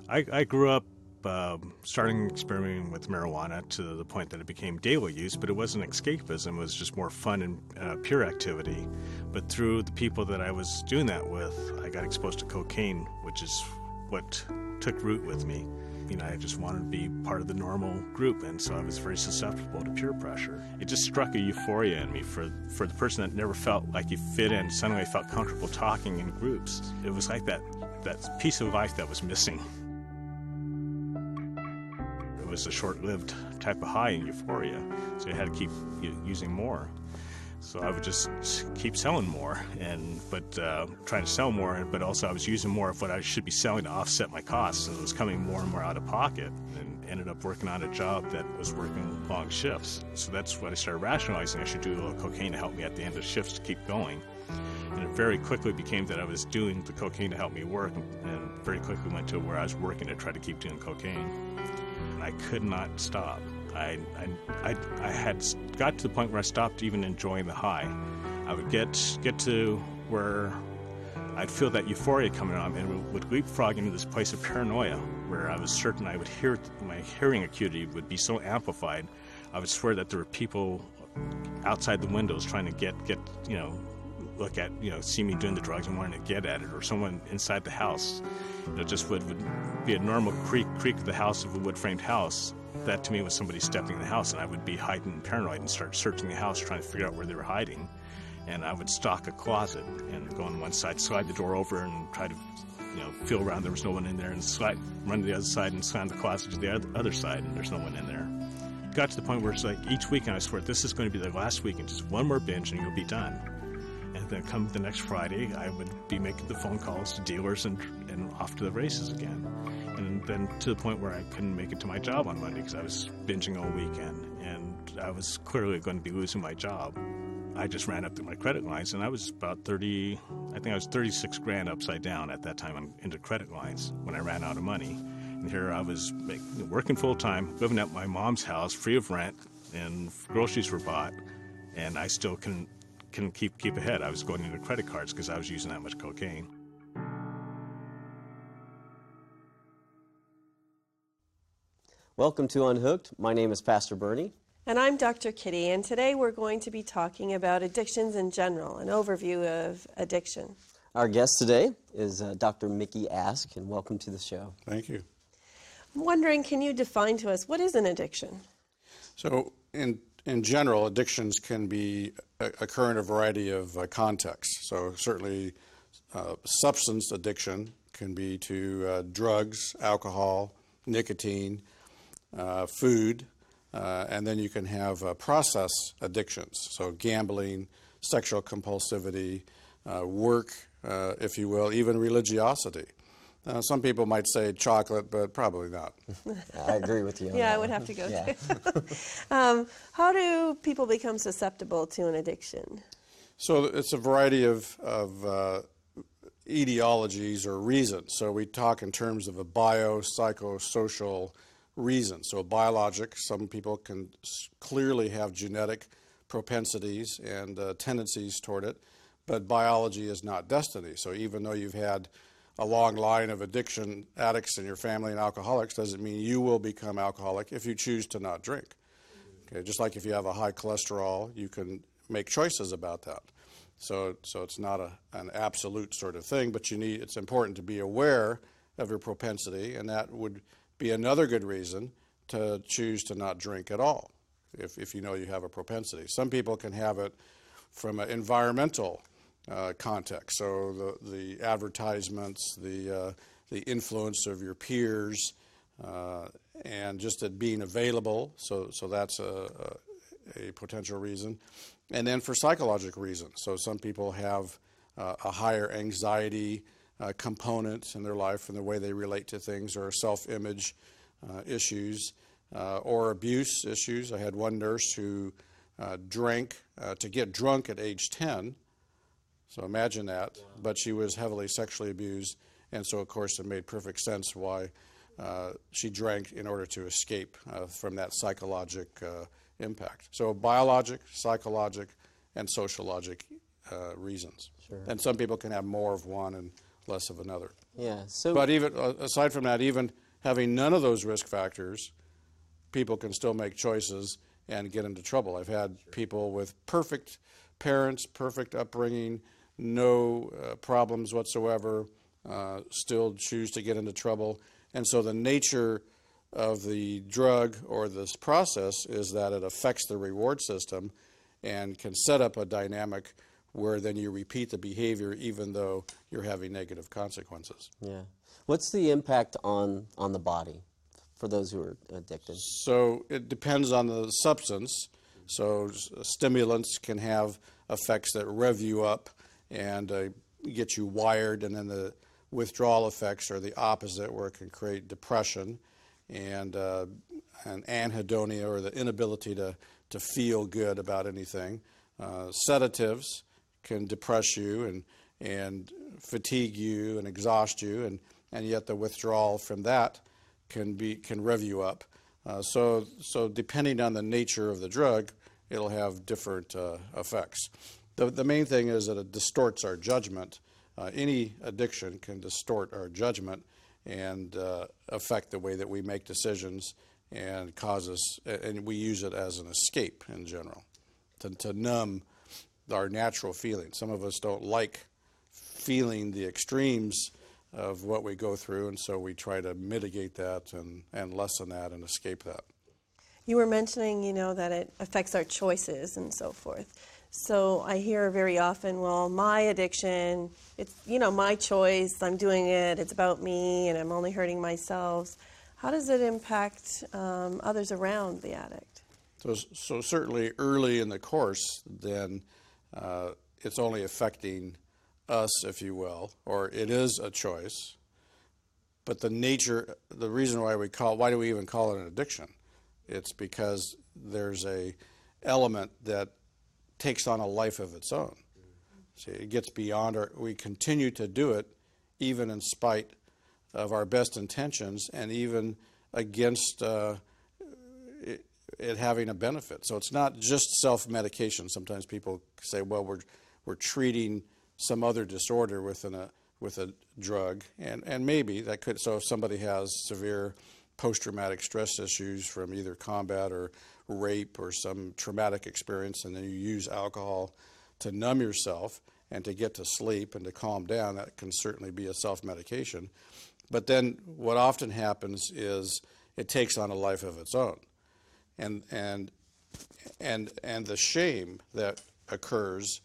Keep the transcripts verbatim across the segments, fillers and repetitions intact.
I, I grew up um, starting experimenting with marijuana to the point that it became daily use, but it wasn't escapism. It was just more fun and uh, pure activity. But through the people that I was doing that with, I got exposed to cocaine, which is what took root with me. You know, I just wanted to be part of the normal group, and so I was very susceptible to peer pressure. It just struck a euphoria in me for for the person that never felt like you fit in. Suddenly I felt comfortable talking in groups. It was like that, that piece of life that was missing. It was a short-lived type of high in euphoria, so you had to keep using more. So I would just keep selling more, and but uh, trying to sell more, but also I was using more of what I should be selling to offset my costs, and it was coming more and more out of pocket, and ended up working on a job that was working long shifts. So that's what I started rationalizing. I should do a little cocaine to help me at the end of shifts to keep going. And it very quickly became that I was doing the cocaine to help me work, and very quickly went to where I was working to try to keep doing cocaine. And I could not stop. I, I, I, I had got to the point where I stopped even enjoying the high. I would get get to where I'd feel that euphoria coming on and would leapfrog into this place of paranoia where I was certain I would hear, my hearing acuity would be so amplified, I would swear that there were people outside the windows trying to get, get you know, look at, you know, see me doing the drugs and wanting to get at it, or someone inside the house. You know, just would, would be a normal creak, creak of the house of a wood-framed house. That to me was somebody stepping in the house, and I would be heightened and paranoid and start searching the house trying to figure out where they were hiding. And I would stalk a closet and go on one side, slide the door over and try to, you know, feel around there was no one in there, and slide, run to the other side and slam the closet to the other side, and there's no one in there. It got to the point where it's like each weekend I swear this is going to be the last weekend, just one more binge and you'll be done. And then come the next Friday, I would be making the phone calls to dealers and, and off to the races again. And then to the point where I couldn't make it to my job on Monday because I was binging all weekend. And I was clearly going to be losing my job. I just ran up to my credit lines, and I was about thirty, I think I was thirty-six grand upside down at that time on, into credit lines when I ran out of money. And here I was make, working full-time, living at my mom's house, free of rent, and groceries were bought, and I still couldn't can keep keep ahead. I was going into credit cards because I was using that much cocaine. Welcome to Unhooked. My name is Pastor Bernie. And I'm Doctor Kitty, and today we're going to be talking about addictions in general, an overview of addiction. Our guest today is uh, Doctor Mickey Ask, and welcome to the show. Thank you. I'm wondering, can you define to us, what is an addiction? So in In general, addictions can be occur in a variety of uh, contexts. So certainly uh, substance addiction can be to uh, drugs, alcohol, nicotine, uh, food, uh, and then you can have uh, process addictions. So gambling, sexual compulsivity, uh, work, uh, if you will, even religiosity. Uh, some people might say chocolate, but probably not. I agree with you on Yeah, that I would one. have to go yeah. too. um, how do people become susceptible to an addiction? So it's a variety of, of uh, etiologies or reasons. So we talk in terms of a biopsychosocial reason. So biologic, some people can clearly have genetic propensities and uh, tendencies toward it, but biology is not destiny. So even though you've had a long line of addiction addicts in your family and alcoholics, doesn't mean you will become alcoholic if you choose to not drink. Okay, just like if you have a high cholesterol, you can make choices about that. So, so it's not a, an absolute sort of thing, but you need. It's important to be aware of your propensity, and that would be another good reason to choose to not drink at all, if if you know you have a propensity. Some people can have it from an environmental Uh, context. So the the advertisements, the uh, the influence of your peers, uh, and just it being available. So so that's a, a, a potential reason. And then for psychological reasons. So some people have uh, a higher anxiety uh, component in their life and the way they relate to things, or self-image uh, issues, uh, or abuse issues. I had one nurse who uh, drank uh, to get drunk at age ten. So imagine that, wow. But she was heavily sexually abused, and so of course it made perfect sense why uh, she drank in order to escape uh, from that psychologic uh, impact. So biologic, psychologic, and sociologic uh, reasons. Sure. And some people can have more of one and less of another. Yeah. So, But even uh, aside from that, even having none of those risk factors, people can still make choices and get into trouble. I've had people with perfect parents, perfect upbringing, no uh, problems whatsoever, uh, still choose to get into trouble. And so the nature of the drug or this process is that it affects the reward system and can set up a dynamic where then you repeat the behavior even though you're having negative consequences. yeah. What's the impact on, on the body for those who are addicted? So it depends on the substance. So s- stimulants can have effects that rev you up and uh, get you wired, and then the withdrawal effects are the opposite, where it can create depression and uh, and anhedonia, or the inability to, to feel good about anything. Uh, sedatives can depress you and and fatigue you and exhaust you, and, and yet the withdrawal from that can be can rev you up. Uh, so so depending on the nature of the drug, it'll have different uh, effects. The the main thing is that it distorts our judgment. Uh, any addiction can distort our judgment and uh, affect the way that we make decisions, and cause us, and we use it as an escape in general, to, to numb our natural feelings. Some of us don't like feeling the extremes of what we go through, and so we try to mitigate that and, and lessen that and escape that. You were mentioning, you know, that it affects our choices and so forth. So I hear very often, well, my addiction, it's, you know, my choice, I'm doing it, it's about me, and I'm only hurting myself. How does it impact um, others around the addict? So, so certainly early in the course, then uh, it's only affecting us, if you will, or it is a choice. But the nature, the reason why we call, why do we even call it an addiction? It's because there's a element that takes on a life of its own. See, it gets beyond our, we continue to do it even in spite of our best intentions and even against uh, it, it having a benefit. So it's not just self-medication. Sometimes people say, well, we're we're treating some other disorder within a with a drug, and, and maybe that could, so if somebody has severe post-traumatic stress issues from either combat or rape or some traumatic experience, and then you use alcohol to numb yourself and to get to sleep and to calm down, that can certainly be a self-medication. But then what often happens is it takes on a life of its own. And and and and the shame that occurs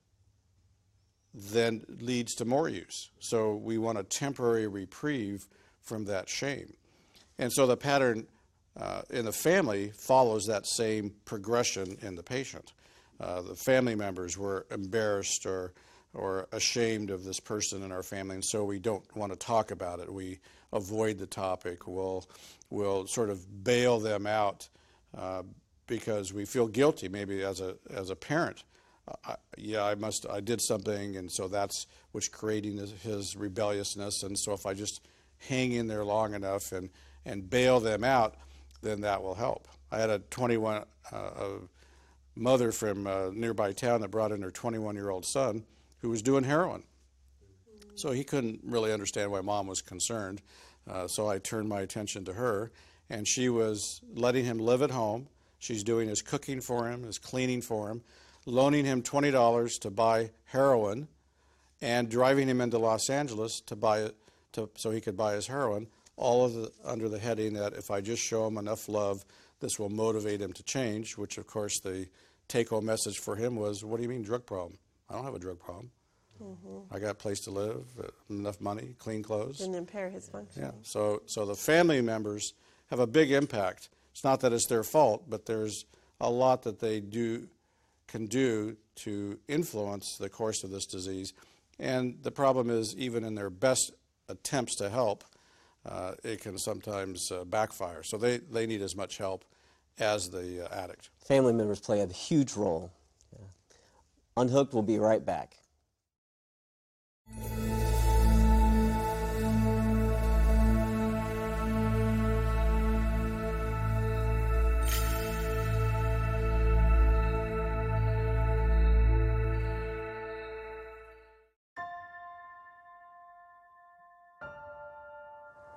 then leads to more use. So we want a temporary reprieve from that shame. And so the pattern uh, in the family follows that same progression in the patient. Uh, the family members were embarrassed or or ashamed of this person in our family, and so we don't want to talk about it. We avoid the topic. We'll, we'll sort of bail them out uh, because we feel guilty, maybe as a as a parent. Uh, yeah, I must. I did something, and so that's what's creating his, his rebelliousness. And so if I just hang in there long enough and and bail them out, then that will help. I had a twenty-one uh, a mother from a nearby town that brought in her twenty-one-year-old son who was doing heroin. So he couldn't really understand why mom was concerned. Uh, so I turned my attention to her, and she was letting him live at home. She's doing his cooking for him, his cleaning for him, loaning him twenty dollars to buy heroin, and driving him into Los Angeles to buy it, to, so he could buy his heroin, all of the, under the heading that if I just show him enough love, this will motivate him to change, which of course the take-home message for him was, what do you mean drug problem? I don't have a drug problem. Mm-hmm. I got a place to live, enough money, clean clothes. Didn't impair his function. Yeah, so so the family members have a big impact. It's not that it's their fault, but there's a lot that they do can do to influence the course of this disease. And the problem is, even in their best attempts to help, uh, it can sometimes uh, backfire. So they, they need as much help as the uh, addict. Family members play a huge role. Yeah. Unhooked will be right back.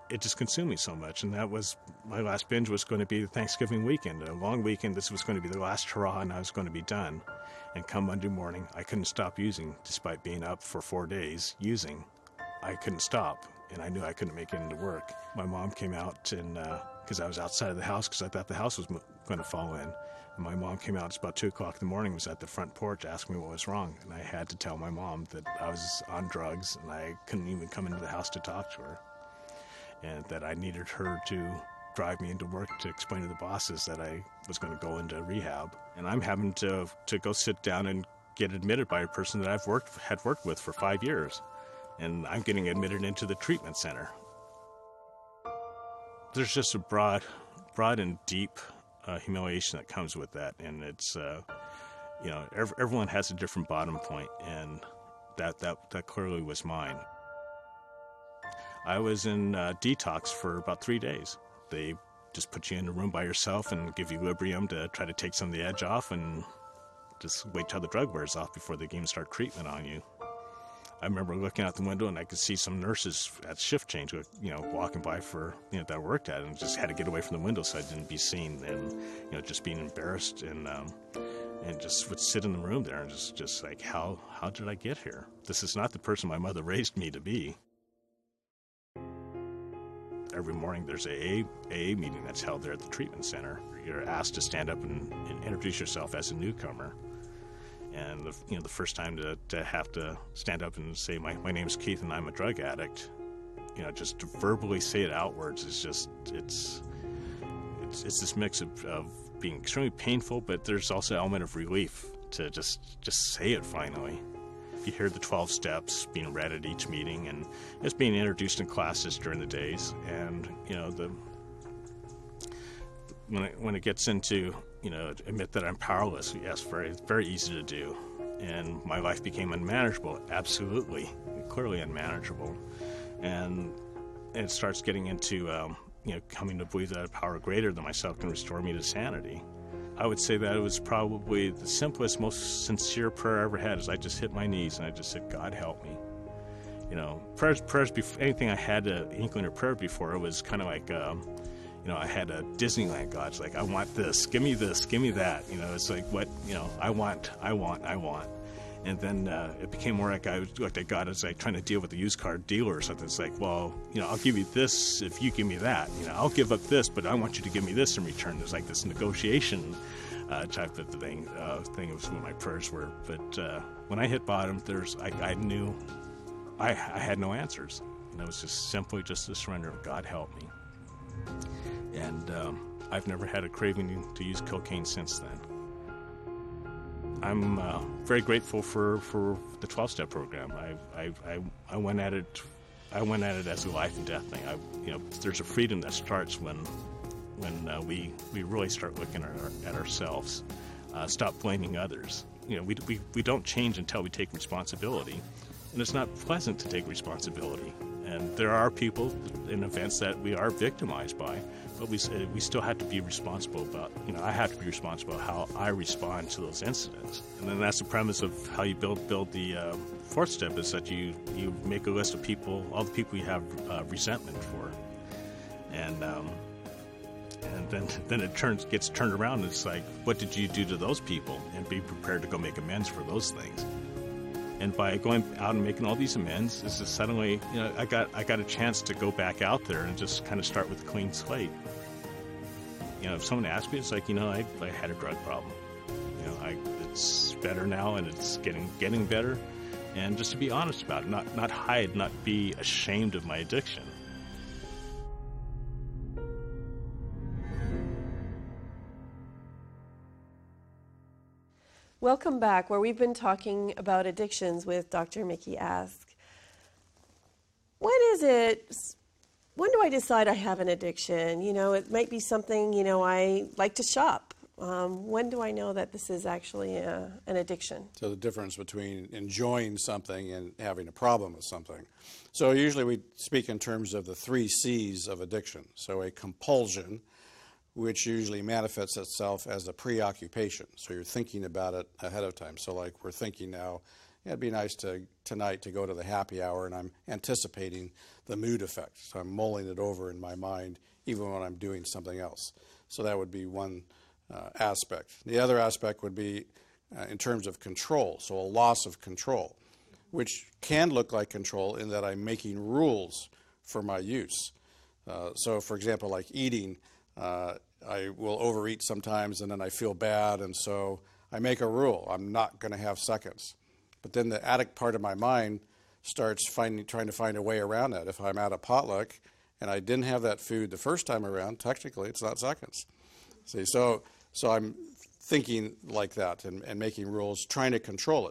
it just consumed me so much. And that was, my last binge was going to be the Thanksgiving weekend, a long weekend. This was going to be the last hurrah, and I was going to be done. And come Monday morning, I couldn't stop using, despite being up for four days using. I couldn't stop, and I knew I couldn't make it into work. My mom came out, and because uh, I was outside of the house, because I thought the house was mo- going to fall in. And my mom came out, it's about two o'clock in the morning, was at the front porch, asking me what was wrong. And I had to tell my mom that I was on drugs, and I couldn't even come into the house to talk to her. And that I needed her to drive me into work to explain to the bosses that I was going to go into rehab. And I'm having to to go sit down and get admitted by a person that I've worked had worked with for five years. And I'm getting admitted into the treatment center. There's just a broad, broad and deep uh, humiliation that comes with that. And it's, uh, you know, ev- everyone has a different bottom point, and that, that, that clearly was mine. I was in uh, detox for about three days. They just put you in a room by yourself and give you Librium to try to take some of the edge off, and just wait till the drug wears off before they can even start treatment on you. I remember looking out the window, and I could see some nurses at shift change, you know, walking by for, you know, that I worked at, and just had to get away from the window so I didn't be seen, and, you know, just being embarrassed, and um, and just would sit in the room there and just, just like, how, how did I get here? This is not the person my mother raised me to be. Every morning there's a A A meeting that's held there at the treatment center. You're asked to stand up and, and introduce yourself as a newcomer. And the, you know, the first time to, to have to stand up and say, my, my name is Keith and I'm a drug addict, you know, just to verbally say it outwards is just, it's, it's, it's this mix of, of being extremely painful, but there's also an element of relief to just, just say it finally. You hear the twelve steps being read at each meeting, and it's being introduced in classes during the days. And, you know, the when it, when it gets into, you know, admit that I'm powerless, yes, very, very easy to do. And my life became unmanageable, absolutely, clearly unmanageable. And, and it starts getting into, um, you know, coming to believe that a power greater than myself can restore me to sanity. I would say that it was probably the simplest, most sincere prayer I ever had. Is I just hit my knees and I just said, God help me. You know, prayers, prayers, before, anything I had an inkling of prayer before, it was kind of like, um, you know, I had a Disneyland God. It's like, I want this, give me this, give me that. You know, it's like, what, you know, I want, I want, I want. And then uh, it became more like I was like that God was like trying to deal with a used car dealer or something. It's like, well, you know, I'll give you this if you give me that. You know, I'll give up this, but I want you to give me this in return. There's like this negotiation uh, type of thing. Uh, thing was what my prayers were. But uh, when I hit bottom, there's I, I knew I, I had no answers. And it was just simply just a surrender of God help me. And um, I've never had a craving to use cocaine since then. I'm uh, very grateful for, for the twelve-step program. I, I I I went at it, I went at it as a life and death thing. I, you know, there's a freedom that starts when when uh, we we really start looking at, our, at ourselves, uh, stop blaming others. You know, we we we don't change until we take responsibility, and it's not pleasant to take responsibility. And there are people in events that we are victimized by, but we we still have to be responsible about, you know, I have to be responsible how I respond to those incidents. And then that's the premise of how you build build the uh, fourth step, is that you, you make a list of people, all the people you have uh, resentment for. And um, and then then it turns gets turned around, and it's like, what did you do to those people? And be prepared to go make amends for those things. And by going out and making all these amends, it's just suddenly, you know, I got I got a chance to go back out there and just kind of start with a clean slate. You know, if someone asks me, it's like, you know, I, I had a drug problem. You know, I, it's better now, and it's getting getting better. And just to be honest about it, not not hide, not be ashamed of my addiction. Welcome back, where we've been talking about addictions with Doctor Mickey Ask. When is it, when do I decide I have an addiction? You know, it might be something, you know, I like to shop. Um, when do I know that this is actually a, an addiction? So the difference between enjoying something and having a problem with something. So usually we speak in terms of the three C's of addiction. So a compulsion, which usually manifests itself as a preoccupation. So you're thinking about it ahead of time. So like we're thinking now, yeah, it'd be nice to tonight to go to the happy hour, and I'm anticipating the mood effect. So I'm mulling it over in my mind even when I'm doing something else. So that would be one uh, aspect. The other aspect would be uh, in terms of control, so a loss of control, which can look like control in that I'm making rules for my use. Uh, so, for example, like eating, uh, I will overeat sometimes and then I feel bad, and so I make a rule. I'm not going to have seconds. But then the addict part of my mind starts finding, trying to find a way around that. If I'm at a potluck and I didn't have that food the first time around, technically it's not seconds. See, so so I'm thinking like that and, and making rules, trying to control it.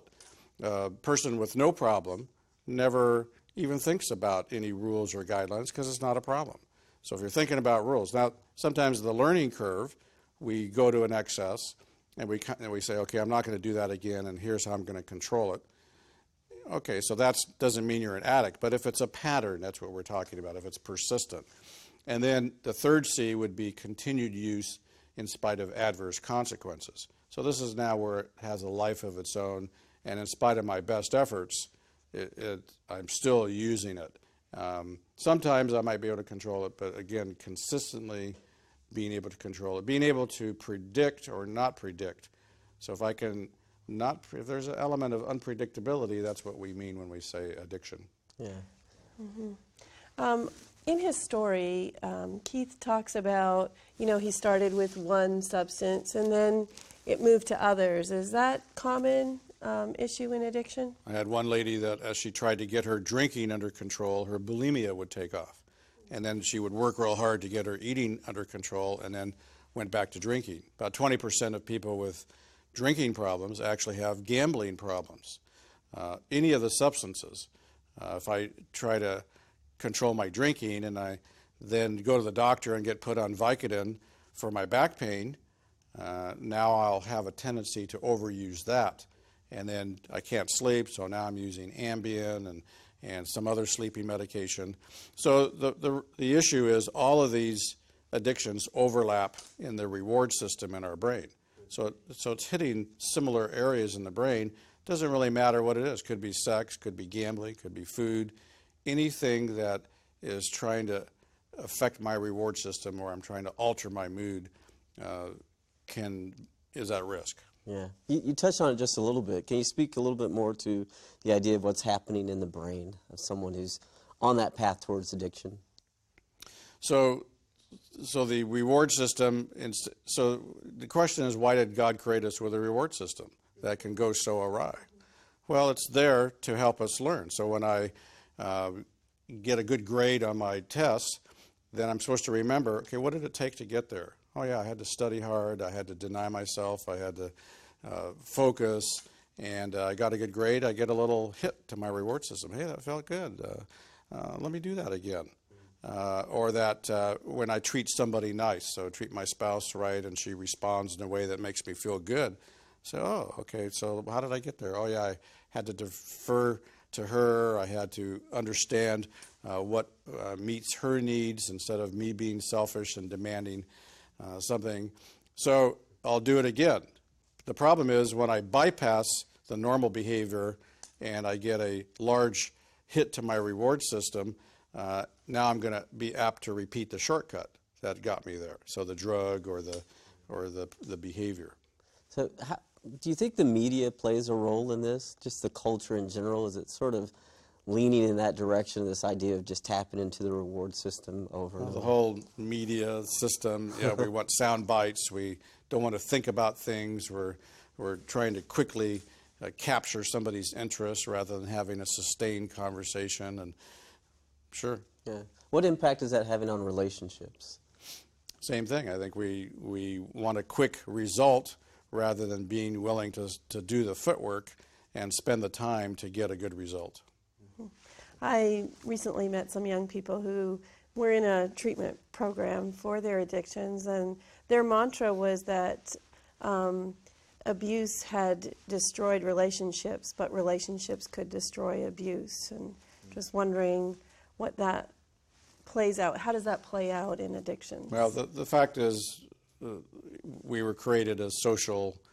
A person with no problem never even thinks about any rules or guidelines because it's not a problem. So if you're thinking about rules, now sometimes the learning curve, we go to an excess and we and we say, okay, I'm not going to do that again, and here's how I'm going to control it. Okay, so that doesn't mean you're an addict, but if it's a pattern, that's what we're talking about, if it's persistent. And then the third C would be continued use in spite of adverse consequences. So this is now where it has a life of its own, and in spite of my best efforts, it, it, I'm still using it. Um, sometimes I might be able to control it, but again, consistently being able to control it, being able to predict or not predict. So if I can not, if there's an element of unpredictability, that's what we mean when we say addiction. Yeah. Mm-hmm. Um, in his story, um, Keith talks about, you know, he started with one substance and then it moved to others. Is that common um, issue in addiction? I had one lady that as she tried to get her drinking under control, her bulimia would take off. And then she would work real hard to get her eating under control and then went back to drinking. About twenty percent of people with drinking problems actually have gambling problems. Uh, any of the substances, uh, if I try to control my drinking and I then go to the doctor and get put on Vicodin for my back pain, uh, now I'll have a tendency to overuse that. And then I can't sleep, so now I'm using Ambien and, and some other sleeping medication. So the, the, the issue is all of these addictions overlap in the reward system in our brain. So, so it's hitting similar areas in the brain. Doesn't really matter what it is. Could be sex, could be gambling, could be food. Anything that is trying to affect my reward system or I'm trying to alter my mood uh, can is at risk. Yeah. You, you touched on it just a little bit. Can you speak a little bit more to the idea of what's happening in the brain of someone who's on that path towards addiction? So, so the reward system, so the question is, why did God create us with a reward system that can go so awry? Well, it's there to help us learn. So when I uh, get a good grade on my tests, then I'm supposed to remember, okay, what did it take to get there? Oh yeah, I had to study hard, I had to deny myself, I had to uh, focus, and uh, I got a good grade, I get a little hit to my reward system. Hey, that felt good. Uh, uh, let me do that again. Uh, or that uh, when I treat somebody nice, so treat my spouse right and she responds in a way that makes me feel good. So, oh, okay, so how did I get there? Oh yeah, I had to defer to her, I had to understand uh, what uh, meets her needs instead of me being selfish and demanding uh, something. So I'll do it again. The problem is when I bypass the normal behavior and I get a large hit to my reward system, uh, now I'm going to be apt to repeat the shortcut that got me there. So the drug or the or the the behavior. So how, do you think the media plays a role in this? Just the culture in general, is it sort of leaning in that direction, this idea of just tapping into the reward system over and Well, over? the whole media system, you know, we want sound bites. We don't want to think about things. We're, we're trying to quickly uh, capture somebody's interest rather than having a sustained conversation. And sure. Yeah. What impact is that having on relationships? Same thing. I think we, we want a quick result rather than being willing to, to do the footwork and spend the time to get a good result. I recently met some young people who were in a treatment program for their addictions, and their mantra was that um, abuse had destroyed relationships, but relationships could destroy abuse. And just wondering what that plays out. How does that play out in addictions? Well, the, the fact is uh, we were created as social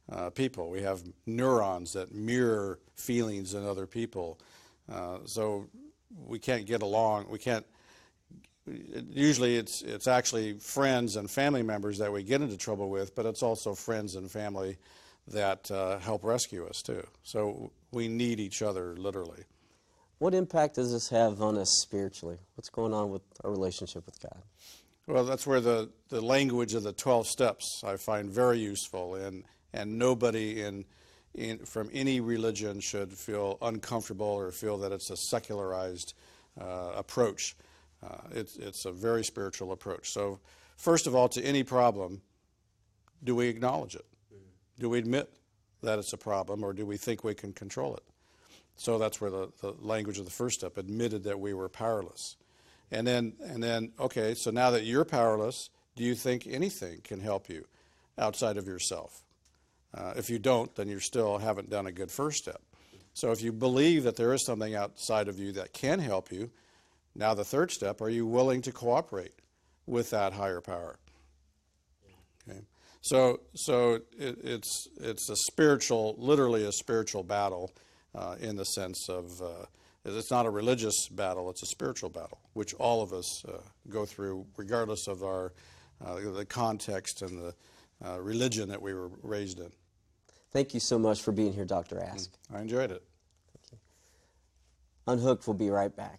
uh, people. We have neurons that mirror feelings in other people. Uh, so we can't get along. We can't. Usually, it's it's actually friends and family members that we get into trouble with, but it's also friends and family that uh, help rescue us too. So we need each other literally. What impact does this have on us spiritually? What's going on with our relationship with God? Well, that's where the, the language of the twelve steps I find very useful, and, and nobody in, in from any religion should feel uncomfortable or feel that it's a secularized uh, approach. Uh, it's, it's a very spiritual approach. So first of all, to any problem, do we acknowledge it? Do we admit that it's a problem, or do we think we can control it? So that's where the, the language of the first step, admitted that we were powerless. And then, and then, okay, so now that you're powerless, do you think anything can help you outside of yourself? Uh, if you don't, then you still haven't done a good first step. So if you believe that there is something outside of you that can help you, now the third step, are you willing to cooperate with that higher power? Okay. So, so it, it's it's a spiritual, literally a spiritual battle, uh, in the sense of uh, it's not a religious battle; it's a spiritual battle, which all of us uh, go through, regardless of our uh, the context and the uh, religion that we were raised in. Thank you so much for being here, Doctor Ask. I enjoyed it. Thank you. Unhooked will be right back.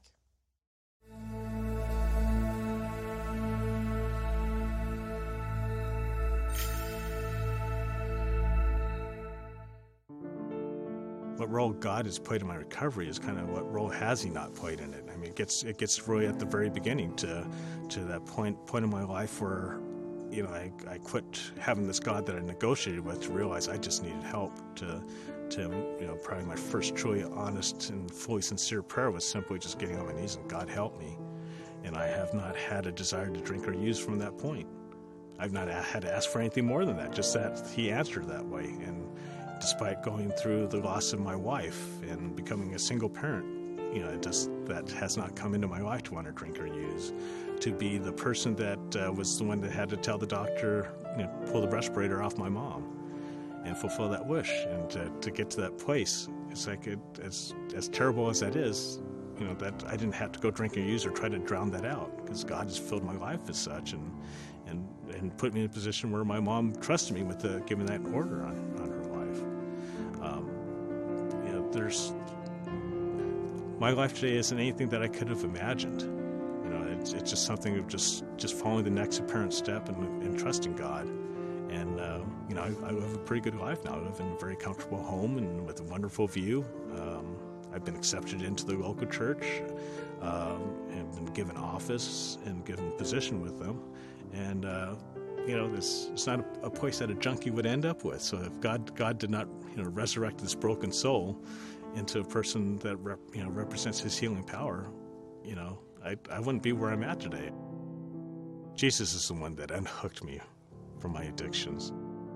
What role God has played in my recovery is kind of what role has He not played in it. I mean, it gets it gets really at the very beginning to to that point point in my life where, you know, I, I quit having this God that I negotiated with to realize I just needed help. To to you know, probably my first truly honest and fully sincere prayer was simply just getting on my knees and God help me. And I have not had a desire to drink or use from that point. I've not had to ask for anything more than that. Just that He answered that way. And despite going through the loss of my wife and becoming a single parent, you know, it just that has not come into my life to want to drink or use. To be the person that uh, was the one that had to tell the doctor, you know, pull the respirator off my mom and fulfill that wish. And to, to get to that place, it's like, it, as, as terrible as that is, you know, that I didn't have to go drink or use or try to drown that out, because God has filled my life as such and and, and put me in a position where my mom trusted me with the, giving that order on, on her life. Um, you know, there's, my life today isn't anything that I could have imagined. You know, it's, it's just something of just, just following the next apparent step and, and trusting God. And, uh, you know, I, I live a pretty good life now. I live in a very comfortable home and with a wonderful view. Um, I've been accepted into the local church, um, and been given office and given position with them. And, uh, you know, this it's not a, a place that a junkie would end up with. So if God God did not, you know, resurrect this broken soul into a person that rep, you know represents His healing power, you know, I I wouldn't be where I'm at today. Jesus is the one that unhooked me from my addictions.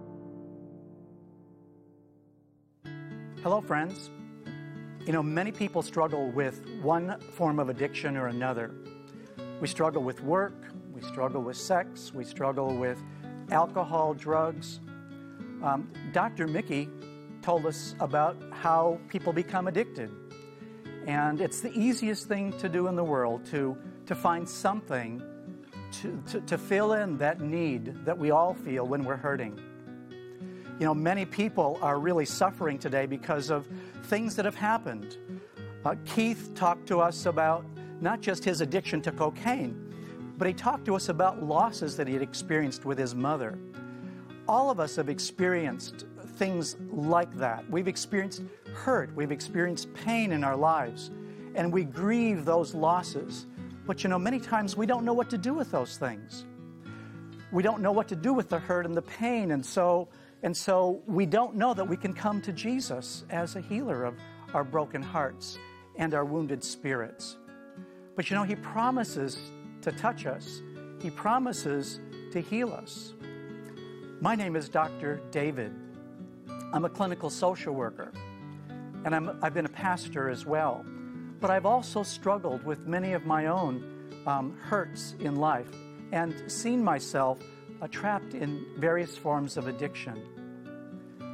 Hello, friends. You know, many people struggle with one form of addiction or another. We struggle with work. We struggle with sex, we struggle with alcohol, drugs. Um, Doctor Mickey told us about how people become addicted. And it's the easiest thing to do in the world, to, to find something to, to, to fill in that need that we all feel when we're hurting. You know, many people are really suffering today because of things that have happened. Uh, Keith talked to us about not just his addiction to cocaine, but he talked to us about losses that he had experienced with his mother. All of us have experienced things like that. We've experienced hurt. We've experienced pain in our lives. And we grieve those losses. But, you know, many times we don't know what to do with those things. We don't know what to do with the hurt and the pain. And so, and so we don't know that we can come to Jesus as a healer of our broken hearts and our wounded spirits. But, you know, He promises to touch us. He promises to heal us. My name is Doctor David. I'm a clinical social worker, and I'm, I've been a pastor as well. But I've also struggled with many of my own um, hurts in life and seen myself uh, trapped in various forms of addiction.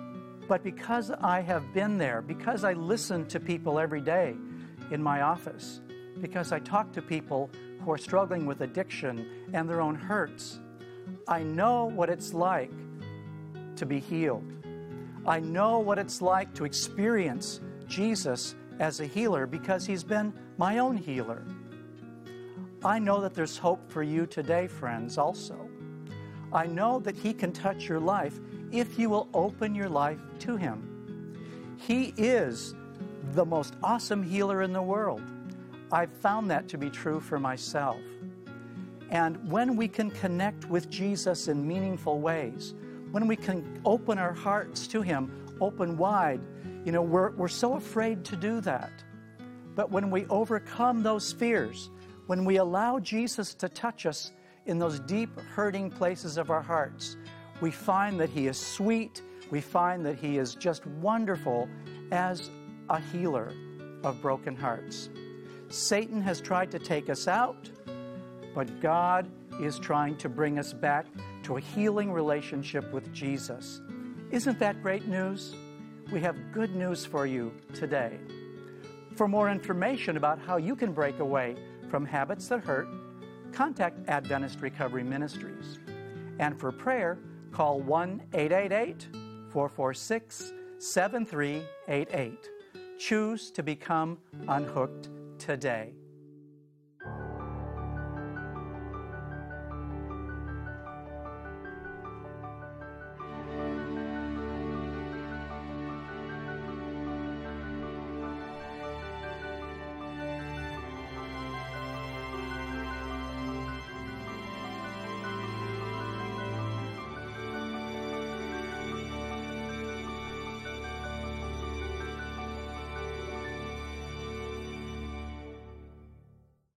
But because I have been there, because I listen to people every day in my office, because I talk to people who are struggling with addiction and their own hurts, I know what it's like to be healed. I know what it's like to experience Jesus as a healer because he's been my own healer. I know that there's hope for you today, friends, also. I know that he can touch your life if you will open your life to him. He is the most awesome healer in the world. I've found that to be true for myself. And when we can connect with Jesus in meaningful ways, when we can open our hearts to him, open wide, you know, we're, we're so afraid to do that. But when we overcome those fears, when we allow Jesus to touch us in those deep, hurting places of our hearts, we find that he is sweet. We find that he is just wonderful as a healer of broken hearts. Satan has tried to take us out, but God is trying to bring us back to a healing relationship with Jesus. Isn't that great news? We have good news for you today. For more information about how you can break away from habits that hurt, contact Adventist Recovery Ministries. And for prayer, call one eight eight eight, four four six, seven three eight eight. Choose to become unhooked today.